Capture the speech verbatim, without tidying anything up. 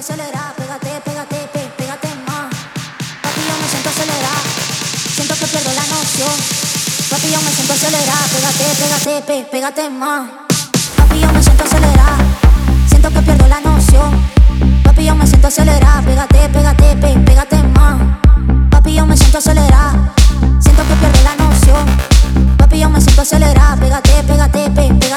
acelerada, pégate, pégate, pe, pégate más. Papi, yo me siento acelerada, siento que pierdo la noción. Papi, yo me siento acelerada, pégate, pégate, pe, pégate más. Papi, yo me siento acelerada, siento que pierdo la noción. Papi, yo me siento acelerada, pégate, pégate, pe, pégate más. Papi, yo me siento acelerada, siento que pierdo la noción. Papi, yo me siento acelerada, pégate, pégate, pe, pégate.